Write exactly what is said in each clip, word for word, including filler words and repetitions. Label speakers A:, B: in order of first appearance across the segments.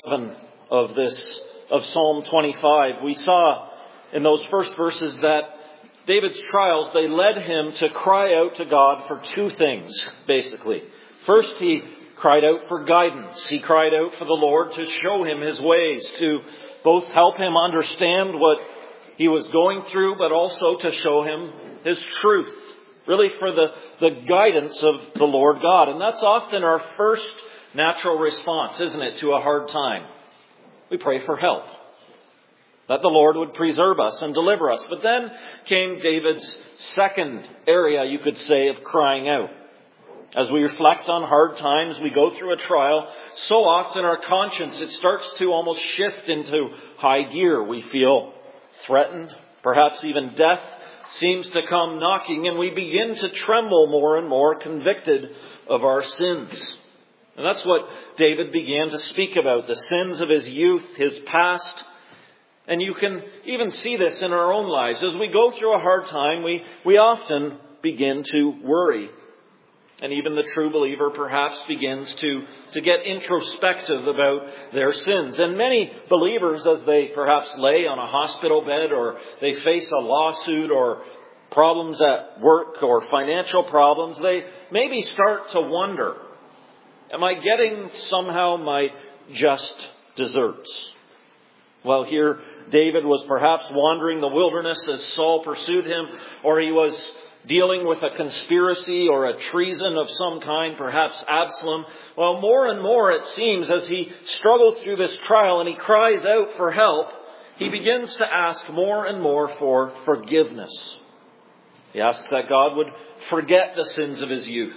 A: of this, of Psalm twenty-five. We saw in those first verses that David's trials, they led him to cry out to God for two things, basically. First, he cried out for guidance. He cried out for the Lord to show him his ways, to both help him understand what he was going through, but also to show him his truth. Really for the, the guidance of the Lord God. And that's often our first natural response, isn't it, to a hard time? We pray for help. That the Lord would preserve us and deliver us. But then came David's second area, you could say, of crying out. As we reflect on hard times, we go through a trial, so often our conscience, it starts to almost shift into high gear. We feel threatened, perhaps even death seems to come knocking, and we begin to tremble more and more, convicted of our sins. And that's what David began to speak about, the sins of his youth, his past. And you can even see this in our own lives. As we go through a hard time, we, we often begin to worry. And even the true believer perhaps begins to, to get introspective about their sins. And many believers, as they perhaps lay on a hospital bed or they face a lawsuit or problems at work or financial problems, they maybe start to wonder, am I getting somehow my just deserts? Well, here David was perhaps wandering the wilderness as Saul pursued him, or he was dealing with a conspiracy or a treason of some kind, perhaps Absalom. Well, more and more it seems as he struggles through this trial and he cries out for help, he begins to ask more and more for forgiveness. He asks that God would forget the sins of his youth.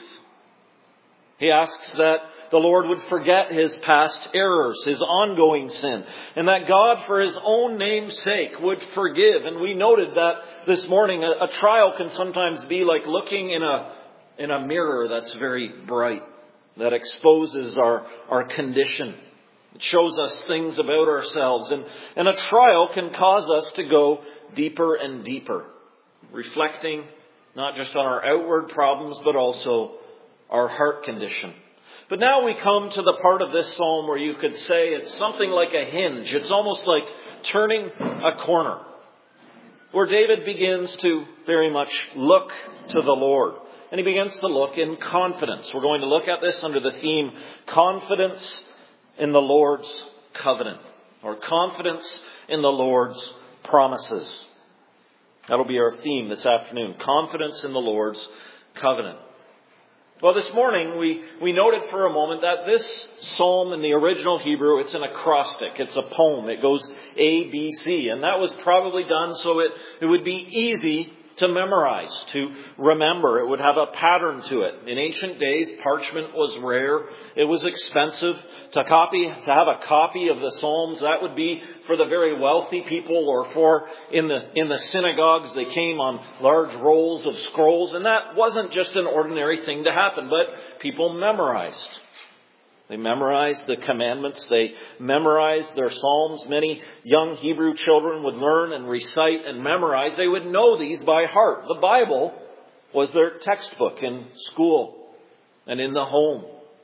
A: He asks that the Lord would forget his past errors, his ongoing sin, and that God, for his own name's sake, would forgive. And we noted that this morning, a, a trial can sometimes be like looking in a in a mirror that's very bright, that exposes our, our condition. It shows us things about ourselves. And, and a trial can cause us to go deeper and deeper, reflecting not just on our outward problems, but also our heart condition. But now we come to the part of this psalm where you could say it's something like a hinge. It's almost like turning a corner, where David begins to very much look to the Lord. And he begins to look in confidence. We're going to look at this under the theme, confidence in the Lord's covenant, or confidence in the Lord's promises. That'll be our theme this afternoon, confidence in the Lord's covenant. Well, this morning we, we noted for a moment that this psalm in the original Hebrew, it's an acrostic. It's a poem. It goes A, B, C. And that was probably done so it, it would be easy to memorize, to remember. It would have a pattern to it. In ancient days, parchment was rare. It was expensive. To copy, to have a copy of the Psalms, that would be for the very wealthy people, or for in the in the synagogues, they came on large rolls of scrolls, and that wasn't just an ordinary thing to happen, but people memorized. They memorized the commandments. They memorized their psalms. Many young Hebrew children would learn and recite and memorize. They would know these by heart. The Bible was their textbook in school and in the home.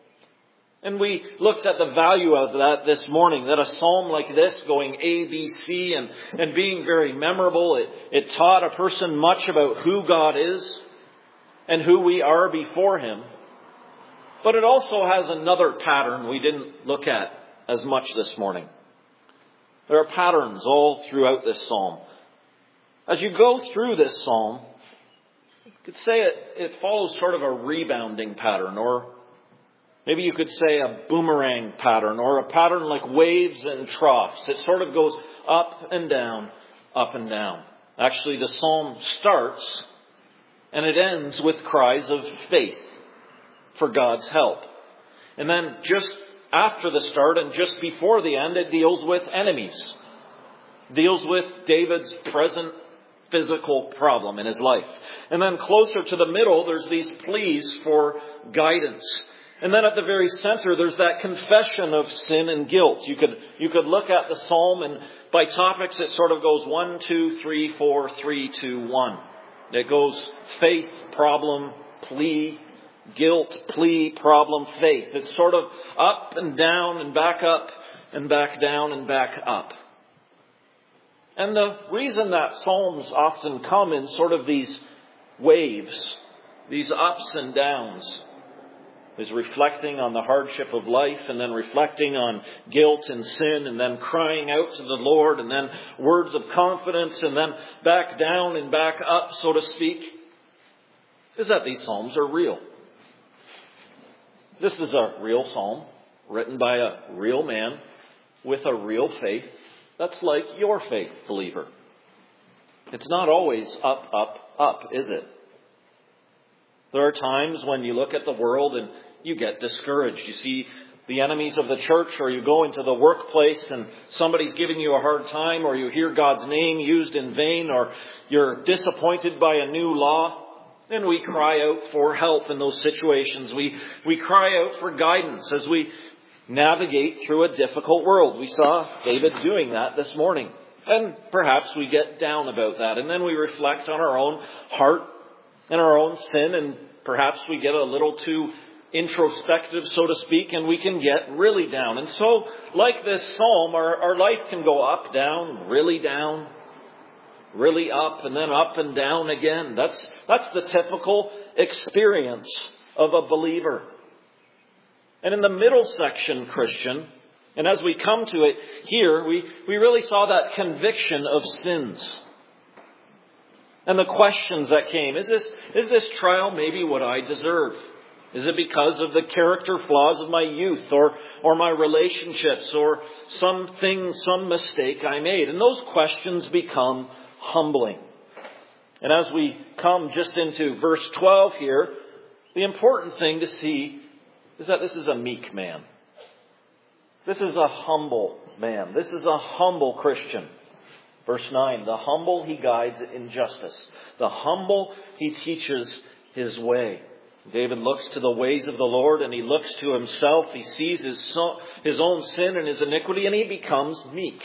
A: And we looked at the value of that this morning, that a psalm like this, going A, B, C, and, and being very memorable, it, it taught a person much about who God is and who we are before Him. But it also has another pattern we didn't look at as much this morning. There are patterns all throughout this psalm. As you go through this psalm, you could say it, it follows sort of a rebounding pattern, or maybe you could say a boomerang pattern, or a pattern like waves and troughs. It sort of goes up and down, up and down. Actually, the psalm starts and it ends with cries of faith for God's help. And then just after the start and just before the end, it deals with enemies. Deals with David's present physical problem in his life. And then closer to the middle, there's these pleas for guidance. And then at the very center, there's that confession of sin and guilt. You could, you could look at the psalm, and by topics, it sort of goes one, two, three, four, three, two, one. It goes faith, problem, plea, guilt, plea, problem, faith. It's sort of up and down and back up and back down and back up. And the reason that Psalms often come in sort of these waves, these ups and downs, is reflecting on the hardship of life and then reflecting on guilt and sin and then crying out to the Lord and then words of confidence and then back down and back up, so to speak, is that these Psalms are real. This is a real Psalm written by a real man with a real faith that's like your faith, believer. It's not always up, up, up, is it? There are times when you look at the world and you get discouraged. You see the enemies of the church, or you go into the workplace and somebody's giving you a hard time, or you hear God's name used in vain, or you're disappointed by a new law. And we cry out for help in those situations. We, we cry out for guidance as we navigate through a difficult world. We saw David doing that this morning. And perhaps we get down about that. And then we reflect on our own heart and our own sin. And perhaps we get a little too introspective, so to speak, and we can get really down. And so, like this psalm, our, our life can go up, down, really down, really up, and then up and down again. That's, that's the typical experience of a believer. And in the middle section, Christian, and as we come to it here, we, we really saw that conviction of sins. And the questions that came. Is this, is this trial maybe what I deserve? Is it because of the character flaws of my youth or, or my relationships or something, some mistake I made? And those questions become humbling. And as we come just into verse twelve here, the important thing to see is that this is a meek man. This is a humble man. This is a humble Christian. Verse nine, the humble he guides in justice. The humble he teaches his way. David looks to the ways of the Lord and he looks to himself. He sees his, so, his own sin and his iniquity, and he becomes meek.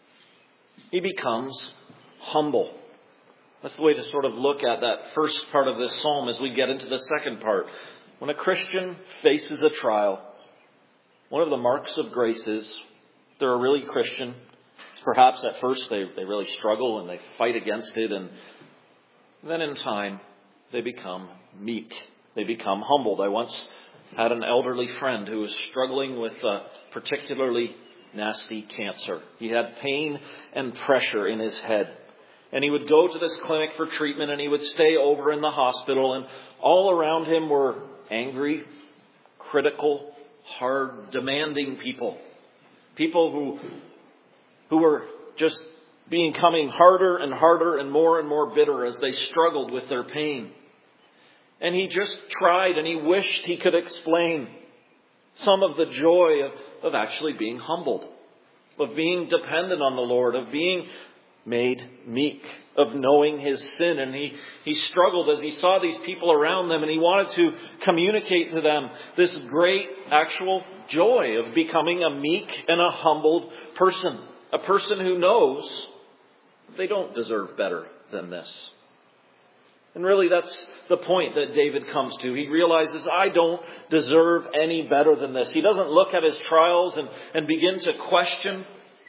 A: He becomes humble. That's the way to sort of look at that first part of this psalm as we get into the second part. When a Christian faces a trial, one of the marks of grace is they're a really Christian. Perhaps at first they, they really struggle and they fight against it, and then in time they become meek. They become humbled. I once had an elderly friend who was struggling with a particularly nasty cancer. He had pain and pressure in his head. And he would go to this clinic for treatment, and he would stay over in the hospital, and all around him were angry, critical, hard, demanding people. People who, who were just becoming harder and harder and more and more bitter as they struggled with their pain. And he just tried and he wished he could explain some of the joy of, of actually being humbled, of being dependent on the Lord, of being made meek, of knowing his sin. And he, he struggled as he saw these people around them, and he wanted to communicate to them this great actual joy of becoming a meek and a humbled person. A person who knows they don't deserve better than this. And really that's the point that David comes to. He realizes, I don't deserve any better than this. He doesn't look at his trials and, and begin to question,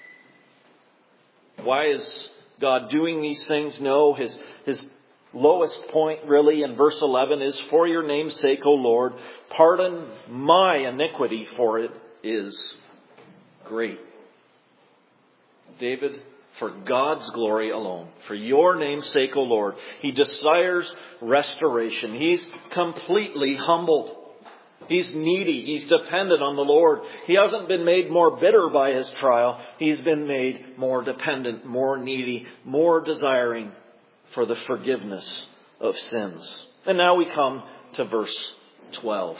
A: why is God doing these things? No, his, his lowest point really in verse eleven is, for your name's sake, O Lord, pardon my iniquity, for it is great. David, for God's glory alone, for your name's sake, O Lord, he desires restoration. He's completely humbled. He's needy. He's dependent on the Lord. He hasn't been made more bitter by his trial. He's been made more dependent, more needy, more desiring for the forgiveness of sins. And now we come to verse twelve.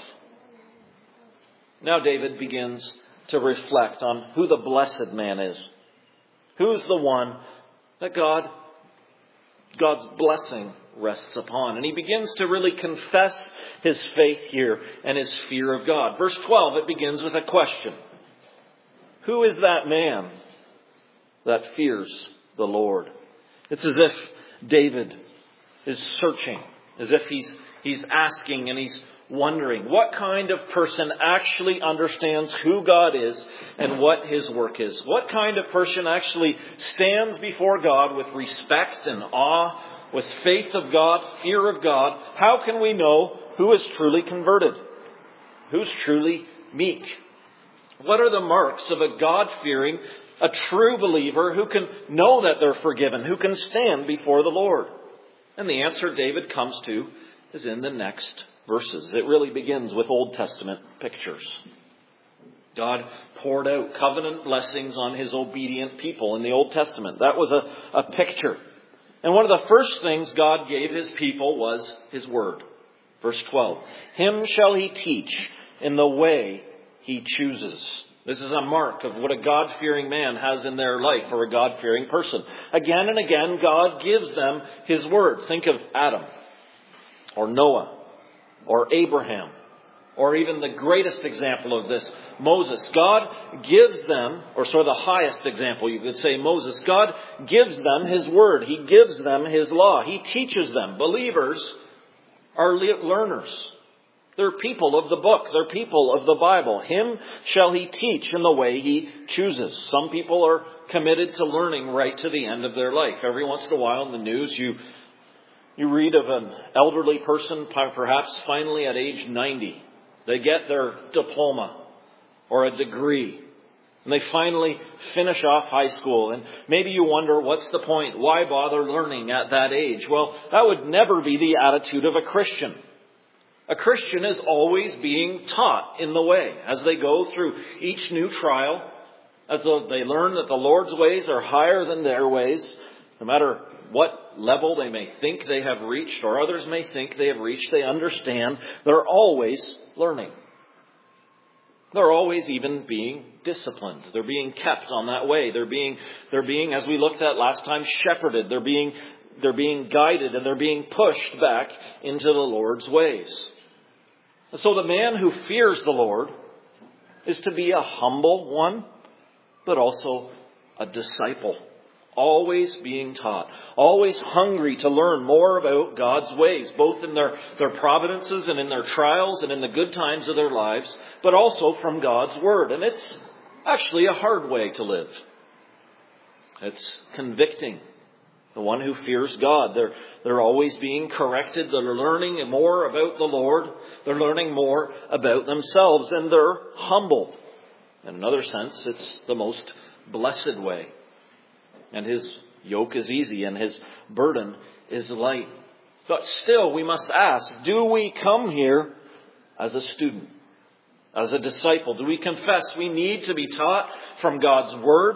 A: Now David begins to reflect on who the blessed man is. Who's the one that God, God's blessing rests upon? And he begins to really confess his faith here and his fear of God. Verse twelve, it begins with a question. Who is that man that fears the Lord? It's as if David is searching, as if he's, he's asking and he's wondering what kind of person actually understands who God is and what His work is. What kind of person actually stands before God with respect and awe, with faith of God, fear of God. How can we know who is truly converted? Who's truly meek? What are the marks of a God-fearing, a true believer who can know that they're forgiven, who can stand before the Lord? And the answer David comes to is in the next verses. It really begins with Old Testament pictures. God poured out covenant blessings on His obedient people in the Old Testament. That was a, a picture. And one of the first things God gave His people was His Word. Verse twelve. Him shall He teach in the way He chooses. This is a mark of what a God-fearing man has in their life, or a God-fearing person. Again and again, God gives them His Word. Think of Adam, or Noah, or Abraham, or even the greatest example of this, Moses. God gives them, or sort of the highest example, you could say Moses. God gives them His Word. He gives them His law. He teaches them. Believers are learners. They're people of the book. They're people of the Bible. Him shall He teach in the way He chooses. Some people are committed to learning right to the end of their life. Every once in a while in the news, you you read of an elderly person, perhaps finally at age ninety. They get their diploma or a degree. And they finally finish off high school. And maybe you wonder, what's the point? Why bother learning at that age? Well, that would never be the attitude of a Christian. A Christian is always being taught in the way as they go through each new trial, as they learn that the Lord's ways are higher than their ways, no matter what level they may think they have reached or others may think they have reached, they understand they're always learning. They're always even being disciplined. They're being kept on that way. They're being, they're being, as we looked at last time, shepherded. They're being, they're being guided and they're being pushed back into the Lord's ways. And so the man who fears the Lord is to be a humble one, but also a disciple. Always being taught. Always hungry to learn more about God's ways, both in their, their providences and in their trials and in the good times of their lives, but also from God's Word. And it's actually a hard way to live. It's convicting. The one who fears God, they're, they're always being corrected. They're learning more about the Lord. They're learning more about themselves, and they're humbled. In another sense, it's the most blessed way. And His yoke is easy and His burden is light. But still, we must ask, do we come here as a student, as a disciple? Do we confess we need to be taught from God's Word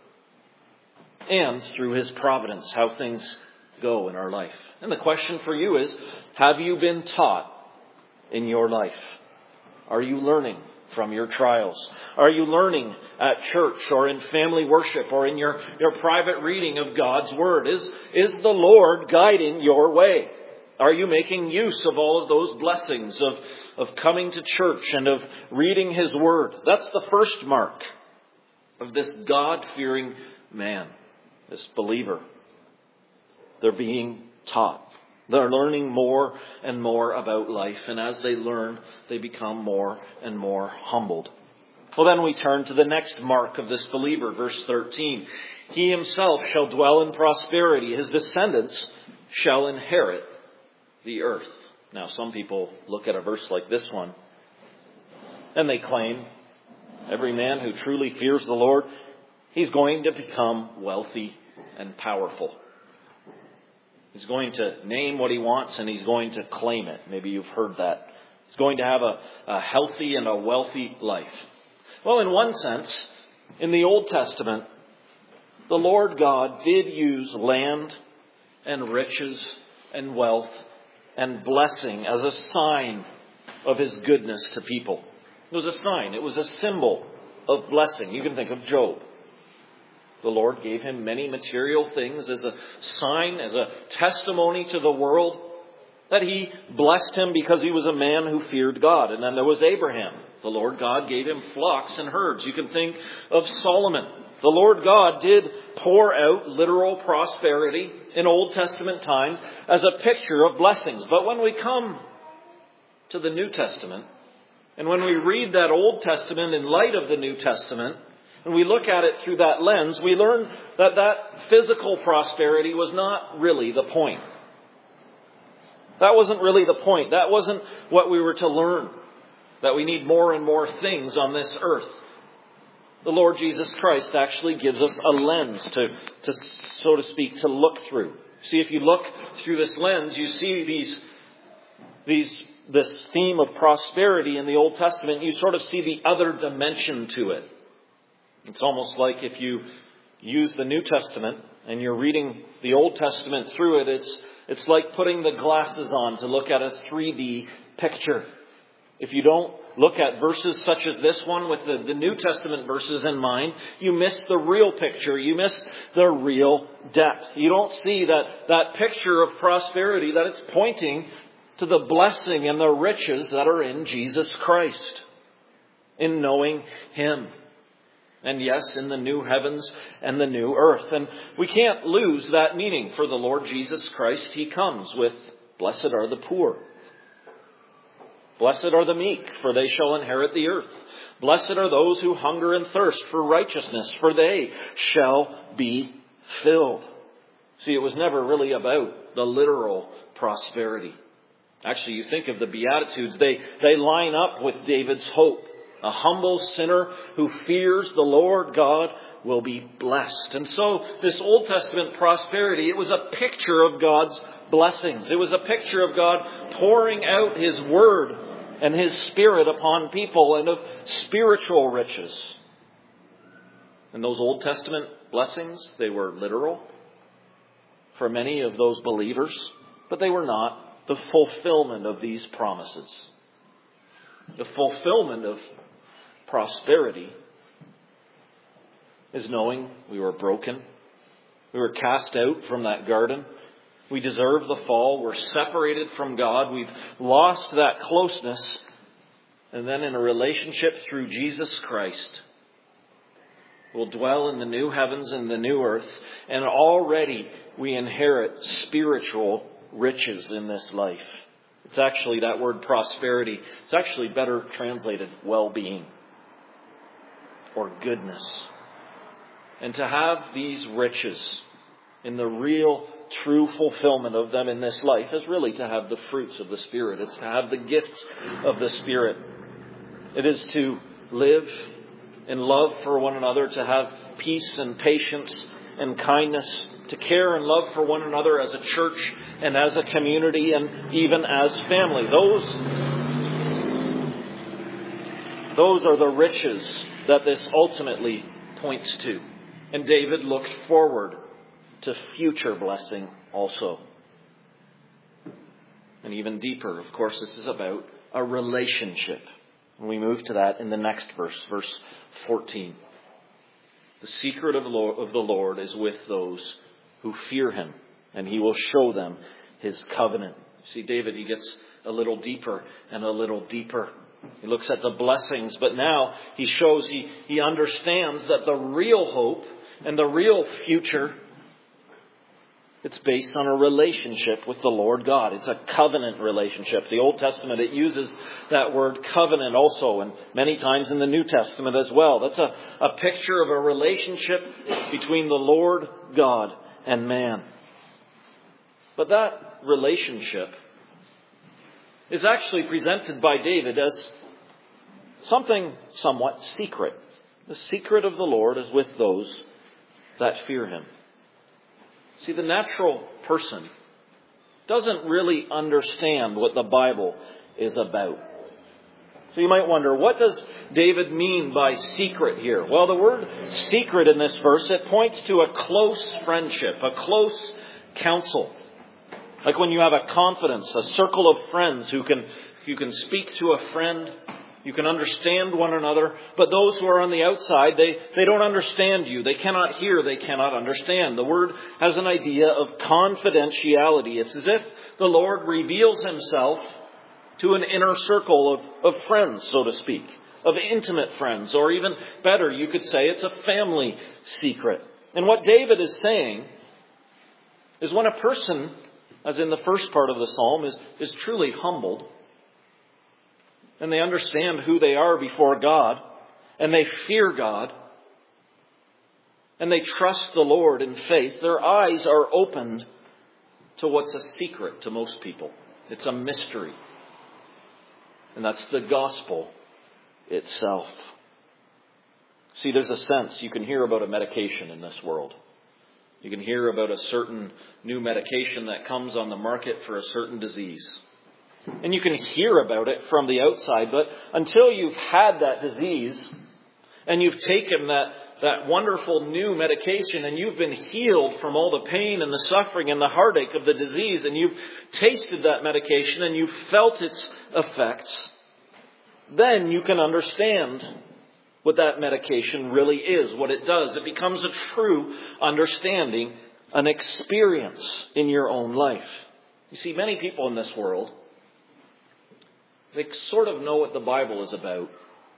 A: and through His providence, how things go in our life? And the question for you is, have you been taught in your life? Are you learning from your trials? Are you learning at church or in family worship or in your, your private reading of God's Word? Is, is the Lord guiding your way? Are you making use of all of those blessings of, of coming to church and of reading His Word? That's the first mark of this God-fearing man, this believer. They're being taught. They're learning more and more about life. And as they learn, they become more and more humbled. Well, then we turn to the next mark of this believer, verse thirteen. He himself shall dwell in prosperity. His descendants shall inherit the earth. Now, some people look at a verse like this one and they claim every man who truly fears the Lord, he's going to become wealthy and powerful. He's going to name what he wants and he's going to claim it. Maybe you've heard that. He's going to have a, a healthy and a wealthy life. Well, in one sense, in the Old Testament, the Lord God did use land and riches and wealth and blessing as a sign of His goodness to people. It was a sign. It was a symbol of blessing. You can think of Job. The Lord gave him many material things as a sign, as a testimony to the world that He blessed him because he was a man who feared God. And then there was Abraham. The Lord God gave him flocks and herds. You can think of Solomon. The Lord God did pour out literal prosperity in Old Testament times as a picture of blessings. But when we come to the New Testament. And when we read that Old Testament in light of the New Testament, and we look at it through that lens, we learn that that physical prosperity was not really the point. That wasn't really the point. That wasn't what we were to learn. That we need more and more things on this earth. The Lord Jesus Christ actually gives us a lens to, to, so to speak, to look through. See, if you look through this lens, you see these, these, this theme of prosperity in the Old Testament. You sort of see the other dimension to it. It's almost like if you use the New Testament and you're reading the Old Testament through it, it's, it's like putting the glasses on to look at a three D picture. If you don't look at verses such as this one with the, the New Testament verses in mind, you miss the real picture. You miss the real depth. You don't see that, that picture of prosperity, that it's pointing to the blessing and the riches that are in Jesus Christ, in knowing Him. And yes, in the new heavens and the new earth. And we can't lose that meaning. For the Lord Jesus Christ, He comes with, blessed are the poor. Blessed are the meek, for they shall inherit the earth. Blessed are those who hunger and thirst for righteousness, for they shall be filled. See, it was never really about the literal prosperity. Actually, you think of the Beatitudes, they, they line up with David's hope. A humble sinner who fears the Lord God will be blessed. And so this Old Testament prosperity, it was a picture of God's blessings. It was a picture of God pouring out His Word and His Spirit upon people, and of spiritual riches. And those Old Testament blessings, they were literal for many of those believers, but they were not the fulfillment of these promises. The fulfillment of prosperity is knowing we were broken. We were cast out from that garden. We deserve the fall. We're separated from God. We've lost that closeness. And then in a relationship through Jesus Christ, we'll dwell in the new heavens and the new earth. And already we inherit spiritual riches in this life. It's actually that word prosperity. It's actually better translated well-being or goodness. And to have these riches in the real, true fulfillment of them in this life is really to have the fruits of the Spirit. It's to have the gifts of the Spirit. It is to live in love for one another, to have peace and patience and kindness, to care and love for one another as a church and as a community and even as family. Those, those are the riches that this ultimately points to. And David looked forward to future blessing also. And even deeper, of course, this is about a relationship. And we move to that in the next verse, verse fourteen. The secret of the Lord is with those who fear Him, and He will show them His covenant. See, David, he gets a little deeper and a little deeper. He looks at the blessings, but now he shows, he, he understands that the real hope and the real future, it's based on a relationship with the Lord God. It's a covenant relationship. The Old Testament, it uses that word covenant also, and many times in the New Testament as well. That's a, a picture of a relationship between the Lord God and man. But that relationship is actually presented by David as something somewhat secret. The secret of the Lord is with those that fear Him. See, the natural person doesn't really understand what the Bible is about. So you might wonder, what does David mean by secret here? Well, the word secret in this verse, it points to a close friendship, a close counsel. Like when you have a confidence, a circle of friends who can, you can speak to a friend, you can understand one another, but those who are on the outside, they, they don't understand you. They cannot hear, they cannot understand. The word has an idea of confidentiality. It's as if the Lord reveals Himself to an inner circle of, of friends, so to speak, of intimate friends, or even better, you could say it's a family secret. And what David is saying is when a person, as in the first part of the psalm, is, is truly humbled, and they understand who they are before God, and they fear God, and they trust the Lord in faith, their eyes are opened to what's a secret to most people. It's a mystery. And that's the gospel itself. See, there's a sense you can hear about a medication in this world. You can hear about a certain new medication that comes on the market for a certain disease. And you can hear about it from the outside, but until you've had that disease and you've taken that, that wonderful new medication and you've been healed from all the pain and the suffering and the heartache of the disease, and you've tasted that medication and you've felt its effects, then you can understand what that medication really is, what it does. It becomes a true understanding, an experience in your own life. You see, many people in this world, they sort of know what the Bible is about,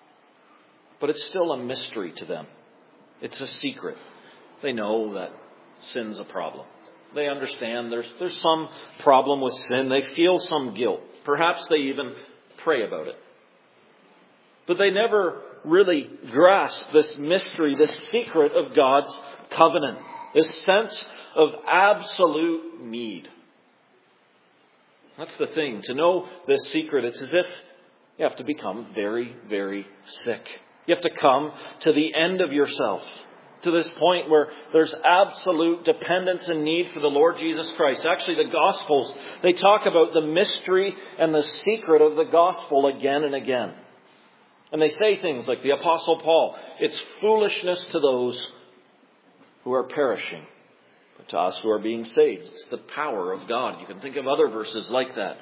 A: but it's still a mystery to them. It's a secret. They know that sin's a problem. They understand there's, there's some problem with sin. They feel some guilt. Perhaps they even pray about it. But they never really grasp this mystery, this secret of God's covenant, this sense of absolute need. That's the thing. To know this secret, it's as if you have to become very, very sick. You have to come to the end of yourself, to this point where there's absolute dependence and need for the Lord Jesus Christ. Actually, the Gospels, they talk about the mystery and the secret of the gospel again and again. And they say things like the Apostle Paul, it's foolishness to those who are perishing, but to us who are being saved, it's the power of God. You can think of other verses like that.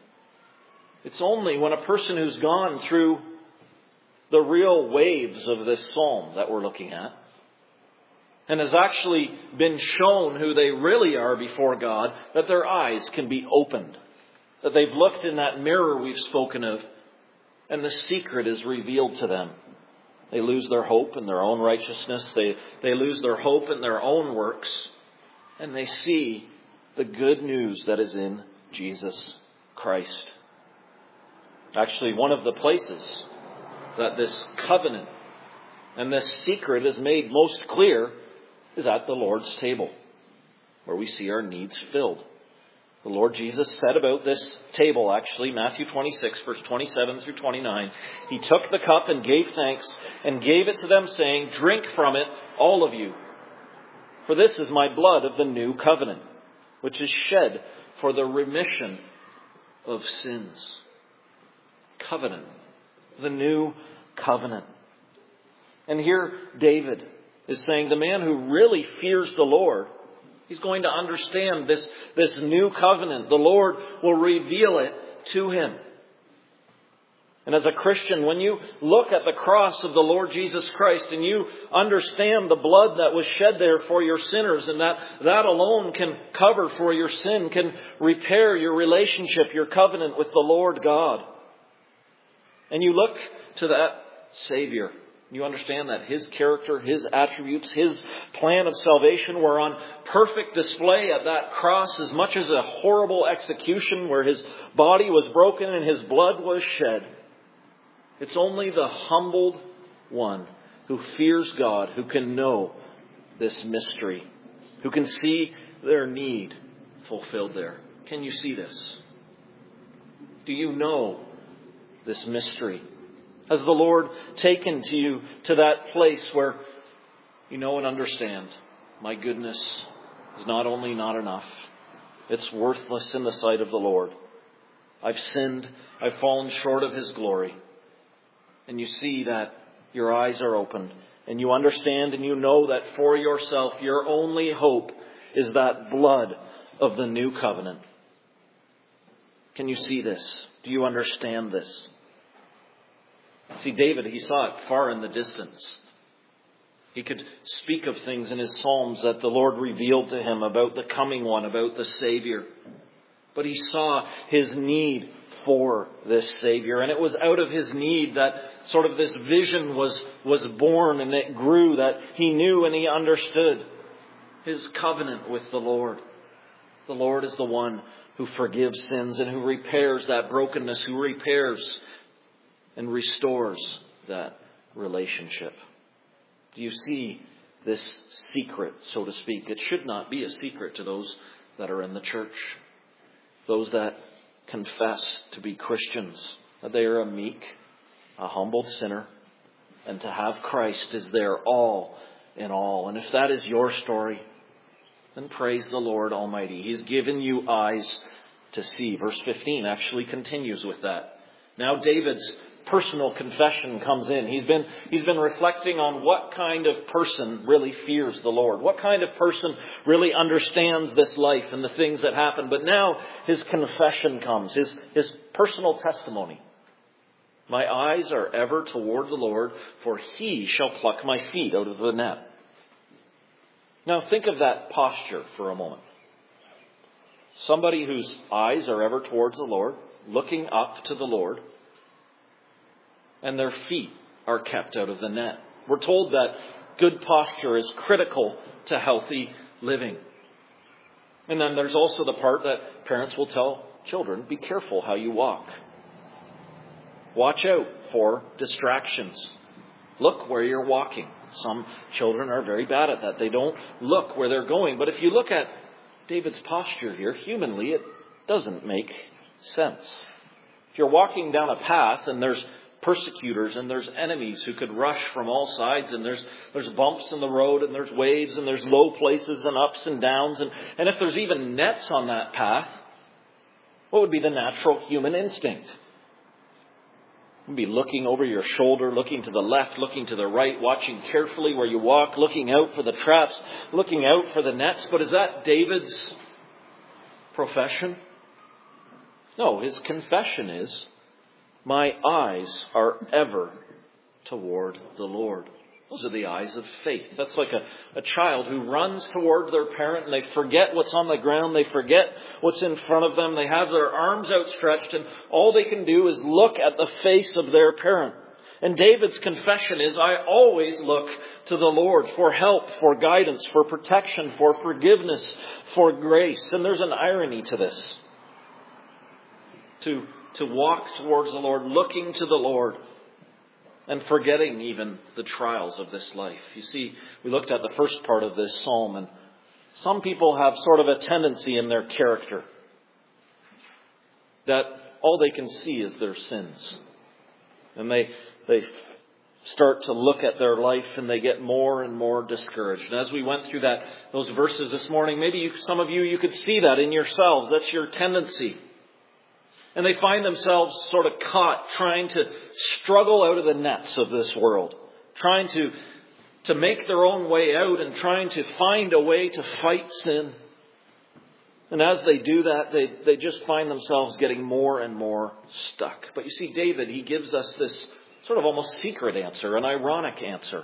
A: It's only when a person who's gone through the real waves of this psalm that we're looking at, and has actually been shown who they really are before God, that their eyes can be opened, that they've looked in that mirror we've spoken of, and the secret is revealed to them. They lose their hope in their own righteousness. They, they lose their hope in their own works. And they see the good news that is in Jesus Christ. Actually, one of the places that this covenant and this secret is made most clear is at the Lord's table, where we see our needs filled. The Lord Jesus said about this table, actually, Matthew twenty-six, verse twenty-seven through twenty-nine, He took the cup and gave thanks and gave it to them, saying, drink from it, all of you. For this is my blood of the new covenant, which is shed for the remission of sins. Covenant. The new covenant. And here David is saying the man who really fears the Lord, he's going to understand this, this new covenant. The Lord will reveal it to him. And as a Christian, when you look at the cross of the Lord Jesus Christ and you understand the blood that was shed there for your sinners, and that that alone can cover for your sin, can repair your relationship, your covenant with the Lord God. And you look to that Savior. You understand that His character, His attributes, His plan of salvation were on perfect display at that cross, as much as a horrible execution where His body was broken and His blood was shed. It's only the humbled one who fears God who can know this mystery, who can see their need fulfilled there. Can you see this? Do you know this mystery? Has the Lord taken to you to that place where you know and understand, my goodness is not only not enough, it's worthless in the sight of the Lord. I've sinned, I've fallen short of His glory. And you see that your eyes are opened and you understand and you know that for yourself, your only hope is that blood of the new covenant. Can you see this? Do you understand this? See, David, he saw it far in the distance. He could speak of things in his Psalms that the Lord revealed to him about the coming one, about the Savior. But he saw his need for this Savior. And it was out of his need that sort of this vision was, was born, and it grew, that he knew and he understood his covenant with the Lord. The Lord is the one who forgives sins and who repairs that brokenness, who repairs and restores that relationship. Do you see this secret, so to speak? It should not be a secret to those that are in the church, those that confess to be Christians, that they are a meek, a humbled sinner, and to have Christ is their all in all. And if that is your story, then praise the Lord Almighty. He's given you eyes to see. Verse fifteen actually continues with that. Now David's personal confession comes in. He's been, he's been reflecting on what kind of person really fears the Lord. What kind of person really understands this life and the things that happen. But now his confession comes. His, his personal testimony. My eyes are ever toward the Lord, for he shall pluck my feet out of the net. Now think of that posture for a moment. Somebody whose eyes are ever towards the Lord, looking up to the Lord, and their feet are kept out of the net. We're told that good posture is critical to healthy living. And then there's also the part that parents will tell children, be careful how you walk. Watch out for distractions. Look where you're walking. Some children are very bad at that. They don't look where they're going. But if you look at David's posture here, humanly, it doesn't make sense. If you're walking down a path and there's persecutors and there's enemies who could rush from all sides, and there's there's bumps in the road, and there's waves, and there's low places and ups and downs, and, and if there's even nets on that path, what would be the natural human instinct? You'd be looking over your shoulder, looking to the left, looking to the right, watching carefully where you walk, looking out for the traps, looking out for the nets. But is that David's profession? No, his confession is, my eyes are ever toward the Lord. Those are the eyes of faith. That's like a, a child who runs toward their parent and they forget what's on the ground. They forget what's in front of them. They have their arms outstretched and all they can do is look at the face of their parent. And David's confession is, I always look to the Lord for help, for guidance, for protection, for forgiveness, for grace. And there's an irony to this. To To walk towards the Lord, looking to the Lord, and forgetting even the trials of this life. You see, we looked at the first part of this psalm, and some people have sort of a tendency in their character that all they can see is their sins. And they they start to look at their life and they get more and more discouraged. And as we went through that those verses this morning, maybe you, some of you, you could see that in yourselves. That's your tendency. And they find themselves sort of caught trying to struggle out of the nets of this world. Trying to, to make their own way out and trying to find a way to fight sin. And as they do that, they, they just find themselves getting more and more stuck. But you see, David, he gives us this sort of almost secret answer, an ironic answer.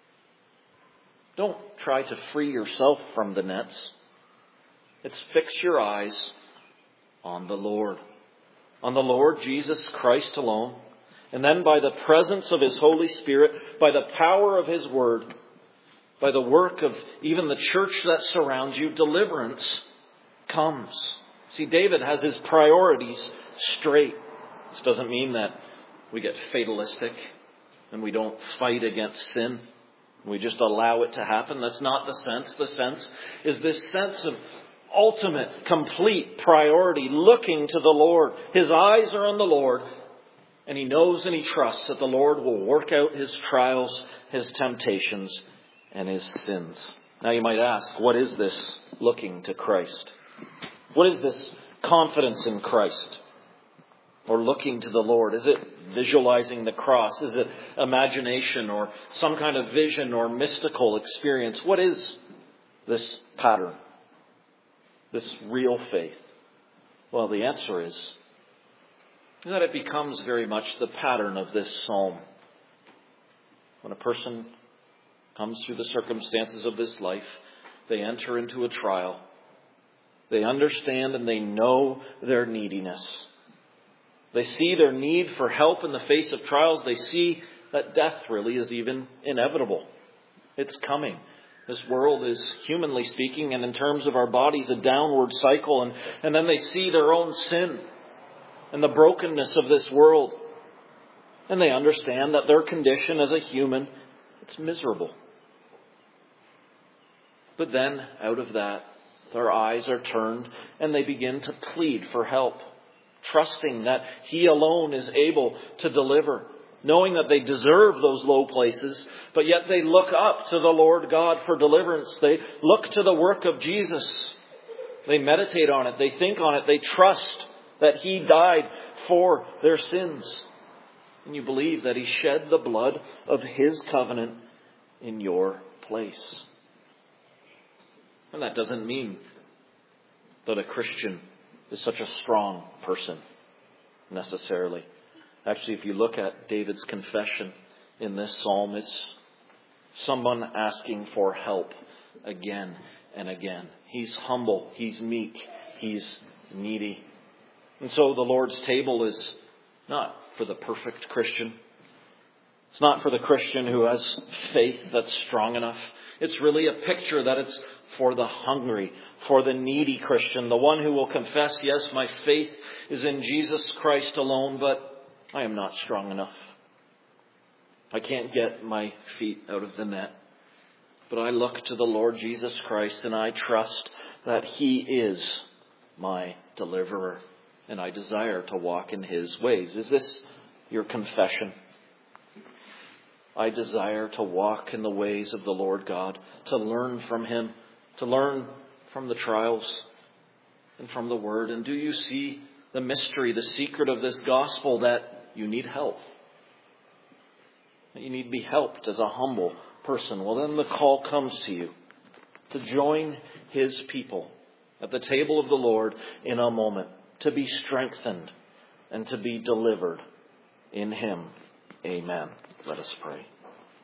A: Don't try to free yourself from the nets. It's fix your eyes on the Lord. On the Lord Jesus Christ alone. And then by the presence of His Holy Spirit, by the power of His Word, by the work of even the church that surrounds you, deliverance comes. See, David has his priorities straight. This doesn't mean that we get fatalistic and we don't fight against sin. We just allow it to happen. That's not the sense. The sense is this sense of ultimate, complete priority, looking to the Lord. His eyes are on the Lord, and he knows and he trusts that the Lord will work out his trials, his temptations, and his sins. Now you might ask, what is this looking to Christ? What is this confidence in Christ? Or looking to the Lord? Is it visualizing the cross? Is it imagination or some kind of vision or mystical experience? What is this pattern? This real faith? Well, the answer is that it becomes very much the pattern of this psalm. When a person comes through the circumstances of this life, they enter into a trial. They understand and they know their neediness. They see their need for help in the face of trials. They see that death really is even inevitable. It's coming. This world is, humanly speaking, and in terms of our bodies, a downward cycle. And, and then they see their own sin and the brokenness of this world. And they understand that their condition as a human, it's miserable. But then, out of that, their eyes are turned and they begin to plead for help, trusting that He alone is able to deliver, knowing that they deserve those low places, but yet they look up to the Lord God for deliverance. They look to the work of Jesus. They meditate on it. They think on it. They trust that He died for their sins. And you believe that He shed the blood of His covenant in your place. And that doesn't mean that a Christian is such a strong person necessarily. Actually, if you look at David's confession in this psalm, it's someone asking for help again and again. He's humble, he's meek, he's needy. And so the Lord's table is not for the perfect Christian. It's not for the Christian who has faith that's strong enough. It's really a picture that it's for the hungry, for the needy Christian, the one who will confess, yes, my faith is in Jesus Christ alone, but I am not strong enough. I can't get my feet out of the net. But I look to the Lord Jesus Christ and I trust that He is my deliverer. And I desire to walk in His ways. Is this your confession? I desire to walk in the ways of the Lord God, to learn from Him, to learn from the trials and from the Word. And do you see the mystery, the secret of this gospel, that you need help? That you need to be helped as a humble person. Well, then the call comes to you to join His people at the table of the Lord in a moment, to be strengthened and to be delivered in Him. Amen. Let us pray.